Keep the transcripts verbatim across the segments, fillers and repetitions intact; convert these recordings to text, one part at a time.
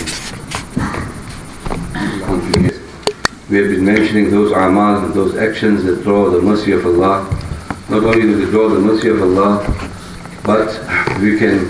We have been mentioning those amal and those actions that draw the mercy of Allah. Not only do they draw the mercy of Allah, but we can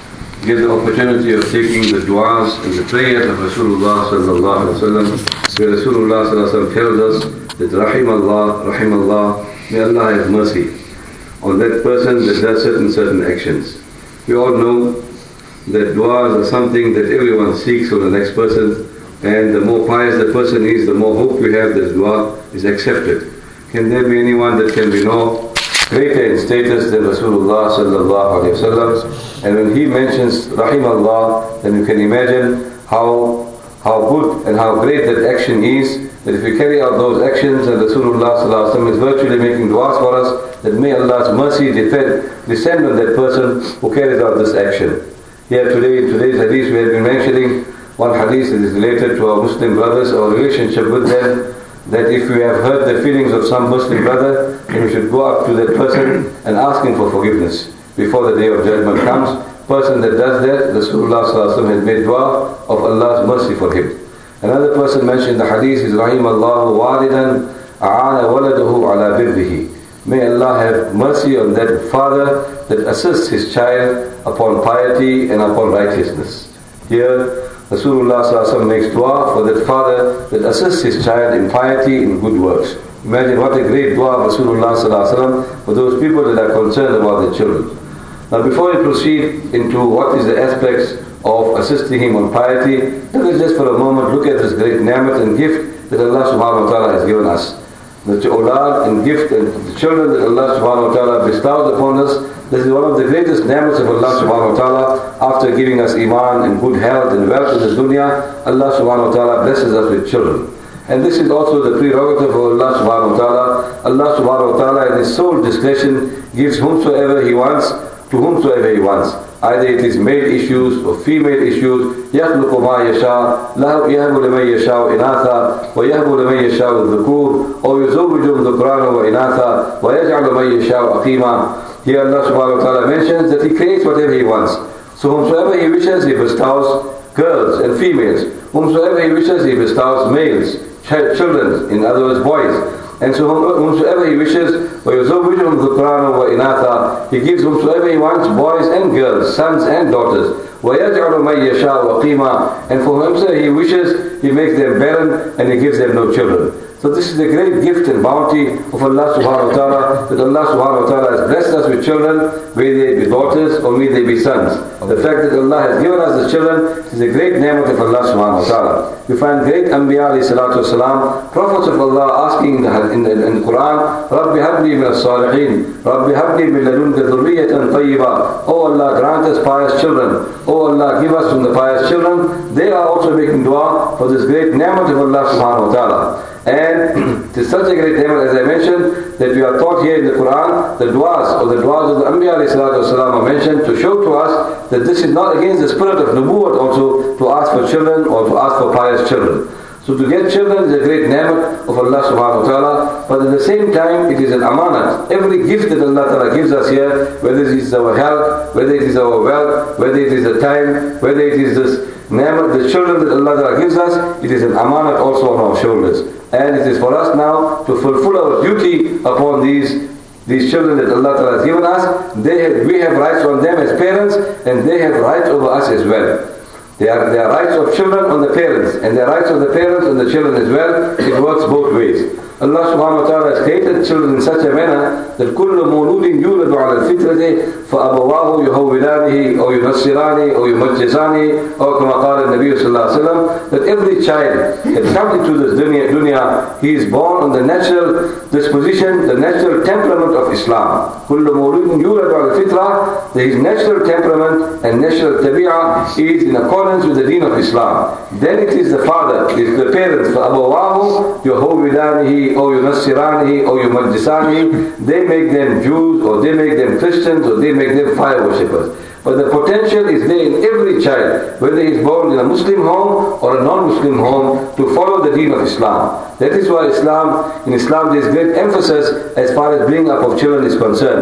get the opportunity of taking the du'as and the prayers of Rasulullah sallallahu alaihi wasallam, where Rasulullah sallallahu alaihi wasallam tells us that Rahim Allah, Rahim Allah, may Allah have mercy on that person that does certain certain actions. We all know that du'as are something that everyone seeks for the next person, and the more pious the person is, the more hope we have that dua is accepted. Can there be anyone that can be no greater in status than Rasulullah sallallahu alaihi wasallam? And when he mentions Rahim Allah, then you can imagine how how good and how great that action is, that if we carry out those actions, and Rasulullah sallallahu alaihi wasallam is virtually making du'as for us, that may Allah's mercy descend on that person who carries out this action. Here today, in today's hadith, we have been mentioning one hadith that is related to our Muslim brothers, our relationship with them, that if we have hurt the feelings of some Muslim brother, then we should go up to that person and ask him for forgiveness before the day of judgment comes. Person that does that, Rasulullah sallallahu alaihi wasallam has made dua of Allah's mercy for him. Another person mentioned in the hadith is Rahim Allahu walidan a'ana waladahu ala birrihi. May Allah have mercy on that father that assists his child upon piety and upon righteousness. Here Rasulullah sallallahu alaihi wasallam makes dua for that father that assists his child in piety, in good works. Imagine what a great dua of Rasulullah sallallahu alaihi wasallam for those people that are concerned about their children. Now before we proceed into what is the aspects of assisting him on piety, let us just for a moment look at this great ni'mat and gift that Allah subhanahu wa ta'ala has given us. The awlad and gift and the children that Allah subhanahu wa ta'ala bestows upon us, this is one of the greatest ni'mats of Allah subhanahu wa ta'ala. After giving us iman and good health and wealth in this dunya, Allah subhanahu wa ta'ala blesses us with children. And this is also the prerogative of Allah subhanahu wa ta'ala. Allah subhanahu wa ta'ala in His sole discretion gives whomsoever He wants to whomsoever He wants. Either it is male issues or female issues. يَخْلُقُ مَا يَشَاءُ يَهْبُ لَمَنْ يَشَاءُ إِنَاثًا وَيَهْبُ لَمَنْ يَشَاءُ الذُّكُورَ أَوْ يُزَوِّجُهُمْ ذُكْرَانًا وَإِنَاثًا وَيَجْعَلُ مَنْ يَشَاءُ عَقِيمًا. Here Allah subhanahu wa ta'ala mentions that He creates whatever He wants. So whomsoever He wishes, He bestows girls and females. Whomsoever He wishes, He bestows males, children, in other words boys. And so whomsoever He wishes, وَيُزَوِّجُهُمْ ذُكْرَانًا وَإِنَاثًا, He gives whomsoever He wants, boys and girls, sons and daughters. وَيَجْعَلُ مَنْ يَشَاءُ عَقِيمًا, and for whomsoever He wishes, He makes them barren and He gives them no children. So this is the great gift and bounty of Allah subhanahu wa ta'ala, that Allah subhanahu wa ta'ala has blessed us with children, may they be daughters or may they be sons. The fact that Allah has given us the children is a great ni'mat of Allah subhanahu wa ta'ala. We find great Anbiya alayhi salatu wasalam, prophets of Allah asking in the, in the, in the Quran, Rabbi habli min as-salihin, Rabbi habli min ladunka dhurriyatan tayyiba. Oh Allah, grant us pious children. Oh Allah, give us from the pious children. They are also making dua for this great ni'mat of Allah subhanahu wa ta'ala. And it is such a great ni'mat, as I mentioned, that we are taught here in the Quran, the du'as or the du'as of the Anbiya alayhi salatu wasalam are mentioned to show to us that this is not against the spirit of nubuwwat also to ask for children or to ask for pious children. So to get children is a great ni'mat of Allah subhanahu wa ta'ala, but at the same time it is an amanat. Every gift that Allah ta'ala gives us here, whether it is our health, whether it is our wealth, whether it is the time, whether it is this ni'mat, the children that Allah ta'ala gives us, it is an amanat also on our shoulders. And it is for us now to fulfill our duty upon these these children that Allah Ta'ala has given us. They have, we have rights on them as parents, and they have rights over us as well. They are, they are rights of children on the parents, and they are rights of the parents on the children as well. It works both ways. Allah subhanahu wa ta'ala has created children in such a manner that كل مولود يولد على الفطرة فأبواه يهودانه أو ينصرانه أو يمجسانه أو كما قال النبي صلى الله عليه وسلم, that every child that comes into this dunya, dunya, he is born on the natural disposition, the natural temperament of Islam. كل مولود يولد على الفطرة, his natural temperament and natural tabi'ah is in accordance with the deen of Islam. Then it is the father, it is the parents, فأبواه يهودانه or Yunassirani or Yumajjisani, they make them Jews or they make them Christians or they make them fire worshippers. But the potential is there in every child, whether he is born in a Muslim home or a non-Muslim home, to follow the deen of Islam. That is why Islam, in Islam there is great emphasis as far as bringing up of children is concerned.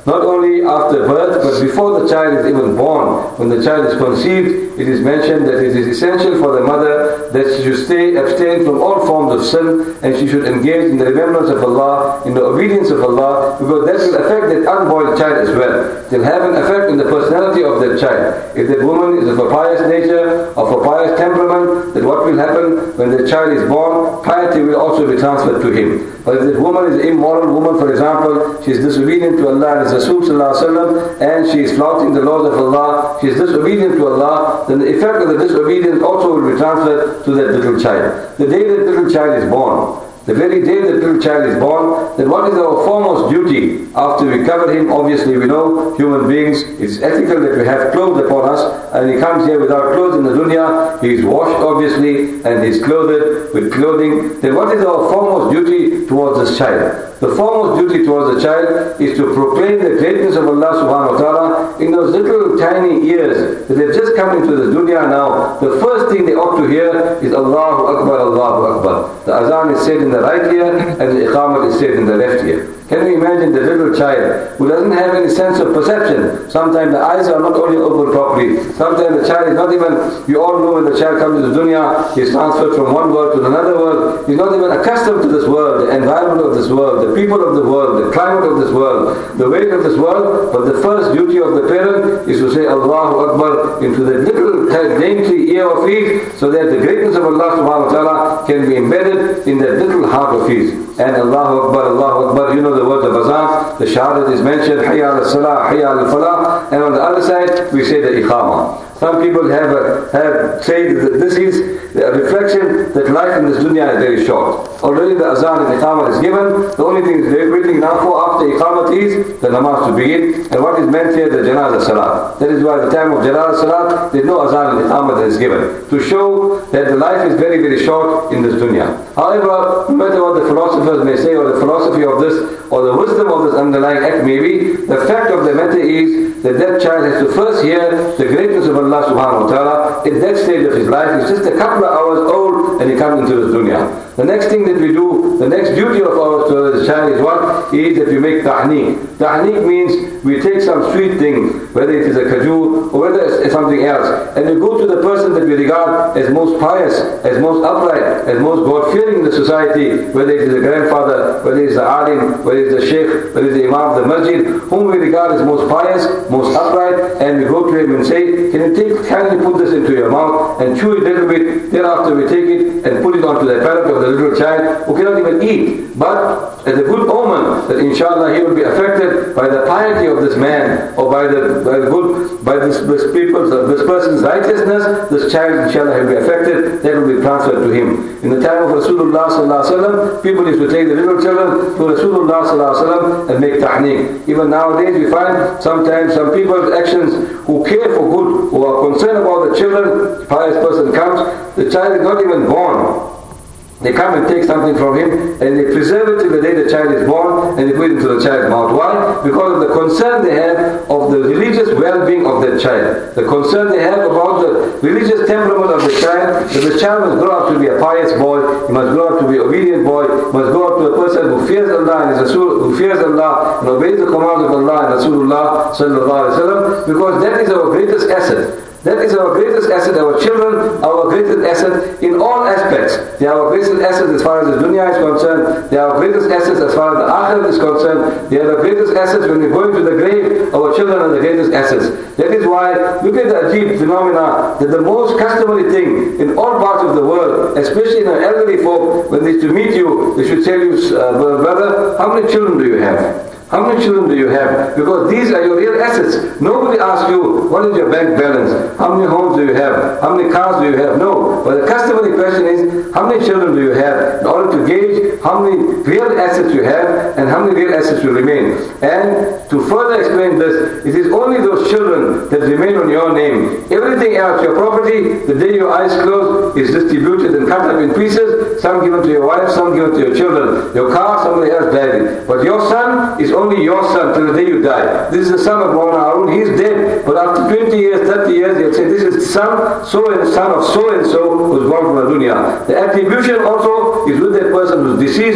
not only after birth, but before the child is even born. When the child is conceived, it is mentioned that it is essential for the mother that she should stay abstain from all forms of sin, and she should engage in the remembrance of Allah, in the obedience of Allah, because that will affect that unborn child as well. It will have an effect on the personality of that child. If that woman is of a pious nature, of a pious temperament, then what will happen when the child is born? Piety will also be transferred to him. But if that woman is an immoral woman, for example, she is disobedient to Allah and His Rasul sallallahu alaihi wasallam, and she is flouting the laws of Allah, she is disobedient to Allah, then the effect of the disobedience also will be transferred to that little child. The day that little child is born, the very day the little child is born, then what is our foremost duty after we cover him? Obviously we know, human beings, it's ethical that we have clothes upon us, and he comes here without clothes in the dunya, he is washed obviously, and he is clothed with clothing. Then what is our foremost duty towards this child? The foremost duty towards the child is to proclaim the greatness of Allah subhanahu wa ta'ala in those little tiny ears that have just come into the dunya now. The first thing they ought to hear is Allahu Akbar, Allahu Akbar. The azan is said in the right ear and the iqamat is said in the left ear. Can you imagine the little child who doesn't have any sense of perception? Sometimes the eyes are not only open properly. Sometimes the child is not even, you all know when the child comes to the dunya, he is transferred from one world to another world. He's not even accustomed to this world, the environment of this world, the people of the world, the climate of this world, the weight of this world. But the first duty of the parent is to say Allahu Akbar into the little dainty ear of his, so that the greatness of Allah subhanahu wa ta'ala can be embedded in that little heart of his. And Allahu Akbar, Allahu Akbar, you know the words of azan, the shahadat is mentioned, Hayya al-salah, Hayya al-falah, and on the other side we say the iqamah. Some people have, a, have said that this is a reflection that life in this dunya is very short. Already the azan and iqamah is given, the only thing they're waiting now for after iqamah is the namaz to begin. And what is meant here, the janazah salat. That is why at the time of janazah salat, there is no azan and iqamah that is given, to show that the life is very very short in this dunya. However, no matter what the philosophers may say, or the philosophy of this, or the wisdom of this underlying act may be, the fact of the matter is that that child has to first hear the greatness of Allah subhanahu wa ta'ala. In that stage of his life, he's just a couple of hours old and he comes into this dunya. The next thing that we do, the next duty of ours to the child is what? Is that we make tahniq. Tahniq means we take some sweet thing, whether it is a kajur or whether it's something else, and we go to the person that we regard as most pious, as most upright, as most God-fearing in the society, whether it is a grandfather, whether it is the alim, whether it is the sheikh, whether it is the imam of the masjid, whom we regard as most pious, most upright, and we go to him and say, can you take, kindly put this into your mouth and chew it a little bit, thereafter we take it and put it onto the palate of the little child who cannot even eat, but as a good omen that inshallah he will be affected by the piety of this man, or by the, by the good, by this, this people's, uh, this person's righteousness, this child inshallah will be affected, that will be transferred to him. In the time of Rasulullah sallallahu alaihi wasallam, people used to take the little children to Rasulullah sallallahu alaihi wasallam and make tahniq. Even nowadays we find sometimes some people's actions who care for good, who are concerned about the children, pious person comes, the child is not even born. They come and take something from him and they preserve it till the day the child is born and they put it into the child's mouth. Why? Because of the concern they have of the religious well-being of that child. The concern they have about the religious temperament of the child, that the child must grow up to be a pious boy, he must grow up to be an obedient boy, he must grow up to a person who fears Allah and is Rasul, who fears Allah and obeys the commands of Allah and Rasulullah sallallahu alaihi wasallam, because that is our greatest asset. That is our greatest asset, our children, our greatest asset in all aspects. They are our greatest asset as far as the dunya is concerned. They are our greatest assets as far as the akhirat is concerned. They are the greatest assets when we go into the grave. Our children are the greatest assets. That is why, look at the ajib phenomena, that the most customary thing in all parts of the world, especially in the elderly folk, when they to meet you, they should tell you, uh, brother, how many children do you have? How many children do you have? Because these are your real assets. Nobody asks you, what is your bank balance? How many homes do you have? How many cars do you have? No. But the customary question is, how many children do you have? In order to gauge how many real assets you have and how many real assets will remain. And to further explain this, it is only those children that remain on your name. Everything else, your property, the day your eyes close, is distributed and cut up in pieces. Some given to your wife, some given to your children. Your car, somebody else died it. But your son is only your son till the day you die. This is the son of Mawlana Harun. He is dead. But after twenty years, thirty years, he'll say, this is the son, so and son of so and so, who was born from the dunya. The attribution also is with that person who is deceased, to show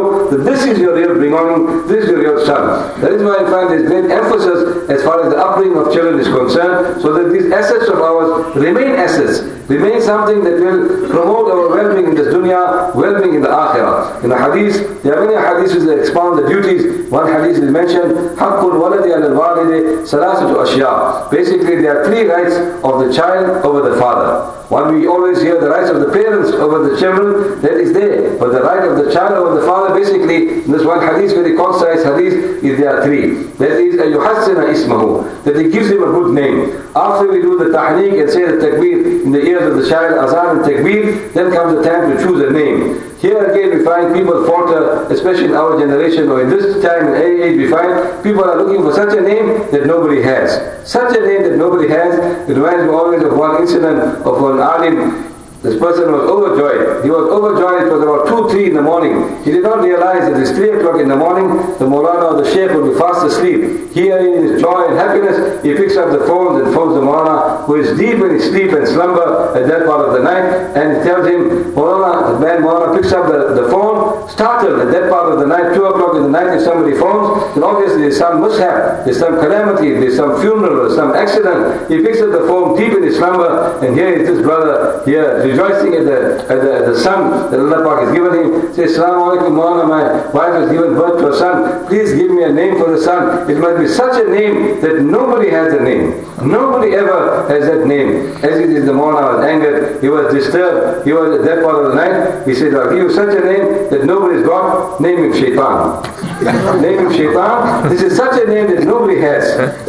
know that this is your real belonging, this is your real son. That is why I find there's great emphasis as far as the upbringing of children is concerned, so that these assets of ours remain assets, remain something that will promote our well-being in this dunya, well-being in the akhirah. In the hadith, there are many hadiths that expound the duties. One hadith is mentioned, حَقُّ الْوَلَدِ عَلَى الْوَالِدِ ثَلَاثَةُ أَشْيَاء. Basically, there are three rights of the child over the father. One, we always hear the rights of the parents over the children, that is there. But the right of the child over the father, basically, in this one hadith, very concise hadith, is there are three. That is, يُحَسِّنَ إِسْمَهُ, that he gives him a good name. After we do the tahniq and say the takbir in the ears of the child, azan and takbir, then comes the time to choose a name. Here again we find people falter, especially in our generation or in this time and age, we find people are looking for such a name that nobody has. Such a name that nobody has. It reminds me always of one incident of one alim. This person was overjoyed. He was overjoyed. It was about two, three in the morning. He did not realize that it's three o'clock in the morning. The Maulana or the Shaykh will be fast asleep. Here in his joy and happiness, he picks up the phones and phones the Maulana, who is deep in his sleep and slumber at that part of the night, and he tells him, Maulana, the man Maulana picks up the, the phone, startled at that part of the night, two o'clock in the night, if somebody phones, then obviously there's some mishap, there's some calamity, there's some funeral, there's some accident. He picks up the phone deep in his slumber, and here is this brother here, rejoicing at the, at the, at the son that Allah Pak has given him. Says, Assalamu alaikum Maulana, my wife has given birth to a son. Please give me a name for the son. It must be such a name that nobody has a name. Nobody ever has that name. As it is, the Maulana was angered. He was disturbed. He was at that part of the night. He said, I'll give you such a name that nobody's got. Name him Shaitan. Name him Shaitan. This is such a name that nobody has.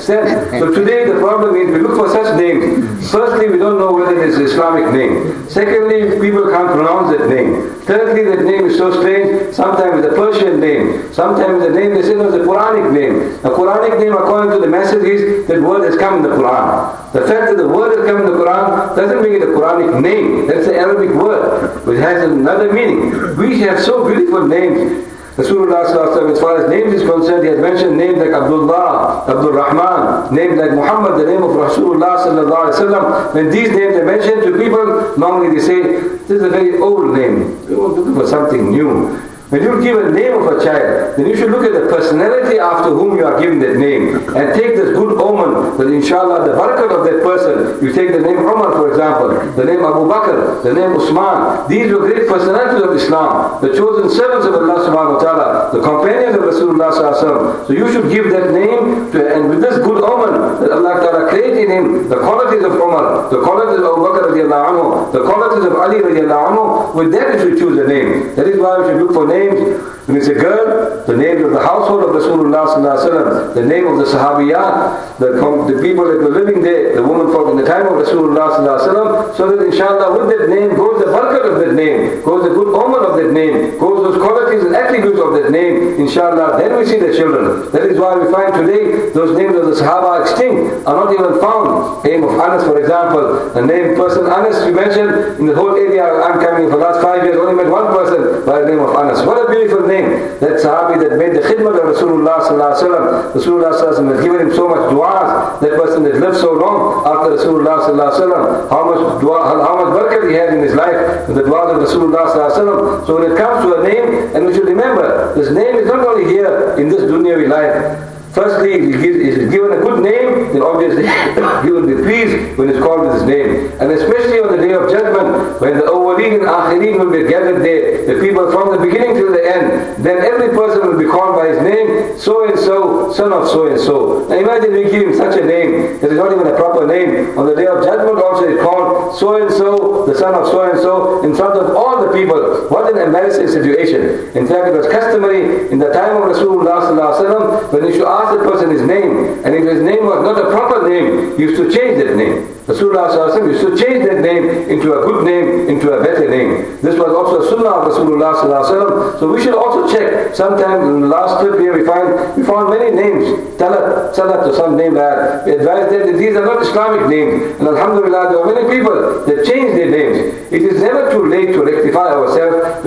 So today the problem is we look for such names. Firstly, we don't know whether it is an Islamic name. Secondly, people can't pronounce that name. Thirdly, that name is so strange. Sometimes it's a Persian name. Sometimes the name they say is a Quranic name. A Quranic name, according to the message, is that word has come in the Quran. The fact that the word has come in the Quran doesn't make it a Quranic name. That's an Arabic word, which has another meaning. We have so beautiful names. Rasulullah as far as names is concerned, he has mentioned names like Abdullah, Abdul Rahman, names like Muhammad, the name of Rasulullah sallallahu alaihi wasallam. When these names are mentioned to people, normally they say, this is a very old name. We want to look for something new. When you give a name of a child, then you should look at the personality after whom you are giving that name and take this good omen that inshallah the barakah of that person. You take the name Umar, for example, the name Abu Bakr, the name Usman. These were great personalities of Islam, the chosen servants of Allah subhanahu wa ta'ala, the companions of Rasulullah sallallahu alaihi wasallam. So you should give that name to, and with this good omen that Allah ta'ala created in him, the qualities of Umar, the qualities of Abu Bakr radiallahu anhu, the qualities of Ali radiallahu anhu, with that you should choose a name. That is why we should look for names. When it's a girl, the name of the household of Rasulullah sallallahu alaihi wasallam, the name of the Sahabiyat, the, the people that were living there, the women folk in the time of Rasulullah sallallahu alaihi wasallam, so that inshallah with that name goes the barakah of that name, goes the good omen of that name, goes those qualities and attributes of that name, inshallah, then we see the children. That is why we find today those names of the Sahaba extinct, are not even found. Name of Anas, for example, the name person Anas, we mentioned in the whole area I'm coming for the last five years, only met one person by the name of Anas. What a beautiful name. That Sahabi that made the khidmah of Rasulullah sallallahu alaihi wasallam. Rasulullah sallallahu alaihi wasallam has given him so much du'as. That person that lived so long after Rasulullah sallallahu alaihi wasallam, how much dua, how much barakah he had in his life, the du'as of Rasulullah sallallahu alaihi wasallam. So when it comes to a name, and we should remember, this name is not only here in this dunyavi life. Firstly, if he is given a good name, then obviously he will be pleased when it's called with his name. And especially on the day of judgment, when the awwaleen and akhirin will be gathered there, the people from the beginning to the end, then every person will be called by his name, so and so, son of so and so. Now imagine we give him such a name that is not even a proper name. On the day of judgment also is called so and so, the son of so and so, in front of all the people. What an embarrassing situation. In fact, it was customary in the time of Rasulullah sallallahu alaihi wasallam, when you should ask the person his name, and if his name was not a proper name, he used to change that name. Rasulullah sallallahu alaihi wasallam used to change that name into a good name, into a better name. This was also a sunnah of Rasulullah sallallahu alaihi wasallam. So we should also check. Sometimes in the last trip here we find we found many names. Talat, Salat or some name like that. We advise them that these are not Islamic names. And alhamdulillah, there are many people that change their names. It is never too late to rectify ourselves,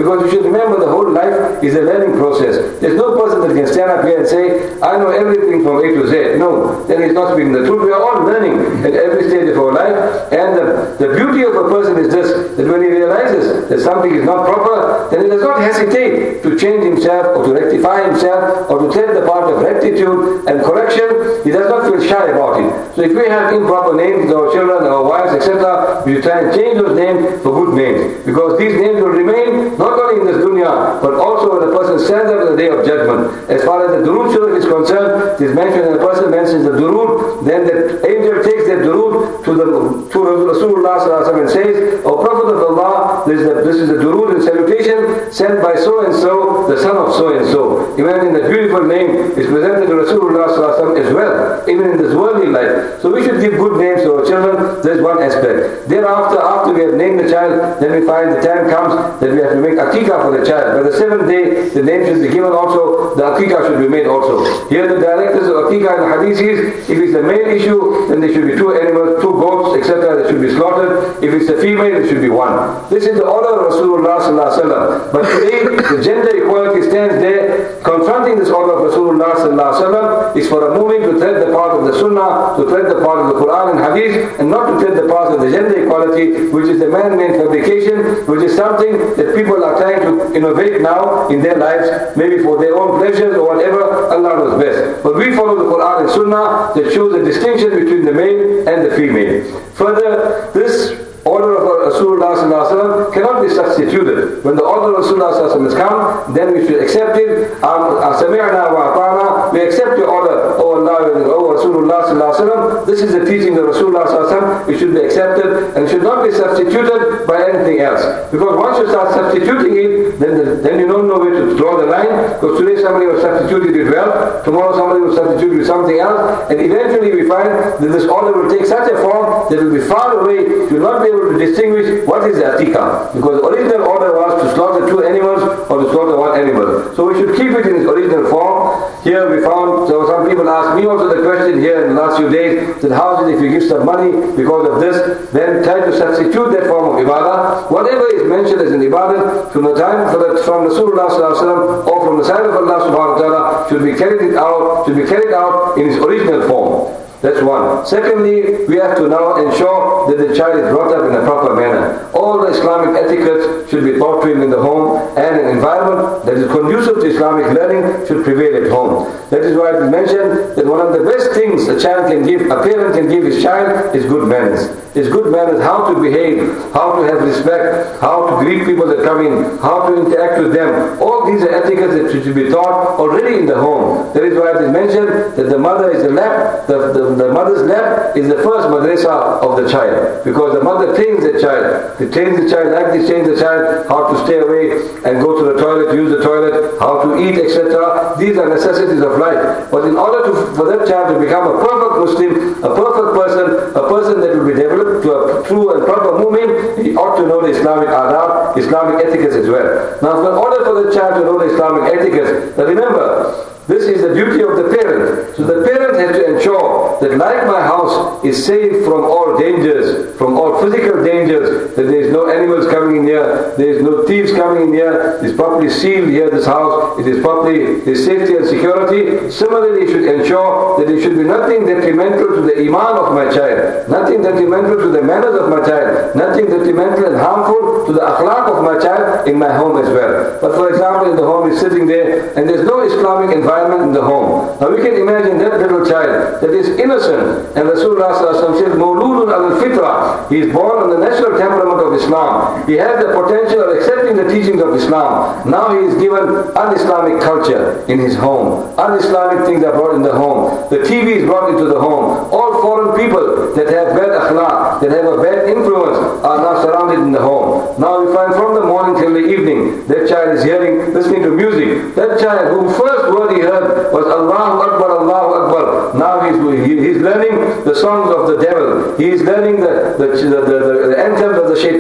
Because you should remember the whole life is a learning process. There's no person that can stand up here and say, I know everything from A to Z. No, then he's not speaking the truth. We are all learning at every stage of our life. And the, the beauty of a person is this, that when he realizes that something is not proper, then he does not hesitate to change himself or to rectify himself or to take the part of rectitude and correction. He does not feel shy about it. So if we have improper names to our children, our wives, et cetera, we try and change those names for good names. Because these names will remain not only in this dunya, but also when a person stands up in the day of judgment. As far as the durood surah is concerned, it is mentioned, and a person mentions the durood, then the angel takes that durood to the to Rasulullah and says, O Prophet of Allah, this is the, this is the durood and salutation sent by so and so, the son of so and so. Even in the beautiful name is presented to Rasulullah as well, even in this worldly life. So we should give good names to our children. There's one aspect. Thereafter, after we have named the child, then we find the time comes that we have to make akikah for the child. By the seventh day, the name should be given also, the akikah should be made also. Here the directors of akikah in the hadith is, if it's a male issue, then there should be two animals, two goats, et cetera that should be slaughtered. If it's a female, it should be one. This is the order of Rasulullah sallallahu alaihi wasallam. But today, the gender equality stands there, confronting this order of Rasulullah sallallahu alaihi wasallam is for a moving to tread the path of the Sunnah, to tread the path of the Quran and Hadith, and not to tread the path of the gender equality, which is the man-made fabrication, which is something that people are trying to innovate now in their lives, maybe for their own pleasures or whatever. Allah knows best. But we follow the Quran and Sunnah that shows the distinction between the male and the female. Further, this order of Rasulullah cannot be substituted. When the order of Rasulullah has come, then we should accept it. Sami'na wa ata'na. We accept your order, O Allah, O Rasulullah. This is the teaching of Rasulullah. It should be accepted and should not be substituted by anything else. Because once you start substituting it, then the, then you don't know where to draw the line. Because today somebody will substitute it with wealth, tomorrow somebody will substitute it with something else, and eventually we find that this order will take such a form that it will be far away. You will not be able to distinguish what is the atikah. Because the original order was to slaughter two animals or to slaughter one animal. So we should keep it in its original form. Here we found, so some people asked me also the question here in the last few days, that how is it if you give some money because of this, then try to substitute that form of ibadah. Whatever is mentioned as an ibadah from the time from Rasulullah or from the side of Allah subhanahu wa ta'ala should be carried out, should be carried out in its original form. That's one. Secondly, we have to now ensure that the child is brought up in a proper manner. All the Islamic etiquettes should be taught to him in the home, and an environment that is conducive to Islamic learning should prevail at home. That is why it is mentioned that one of the best things a child can give, a parent can give his child is good manners. Is good manners, how to behave, how to have respect, how to greet people that come in, how to interact with them. All these are etiquettes that should be taught already in the home. That is why it is mentioned that the mother is the lap, the, the The mother's lap is the first madrasa of the child, because the mother trains the child. She trains the child like this, trains the child how to stay away and go to the toilet, use the toilet, how to eat, et cetera. These are necessities of life. But in order to, for that child to become a perfect Muslim, a perfect person, a person that will be developed to a true and proper mu'min, he ought to know the Islamic adab, Islamic etiquette as well. Now, in order for the child to know the Islamic etiquette, now remember, this is the duty of the parent. So the parent has to ensure that like my house is safe from all dangers, from all physical dangers, that there is no animals coming in here, there is no thieves coming in here, it is properly sealed here, this house, it is properly, there is safety and security. Similarly, you should ensure that there should be nothing detrimental to the iman of my child, nothing detrimental to the manners of my child, nothing detrimental and harmful to the akhlaq of my child in my home as well. But for example, if the home is sitting there and there is no Islamic environment in the home. Now we can imagine that little child that is innocent, and Rasulullah says, Mawludun al-fitra. He is born on the natural temperament of Islam. He has the potential of accepting the teachings of Islam. Now he is given un-Islamic culture in his home. Un-Islamic things are brought in the home. The T V is brought into the home. All foreign people that have bad akhlaq, that have a bad influence, are now surrounded in the home. Now we find from the morning till the evening, that child is hearing, listening to music. That child who first word he heard was Allahu Akbar, Allahu Akbar. Now he's, he, he's learning the songs of the devil. He is learning the, the, the, the, the anthems of the shaitan.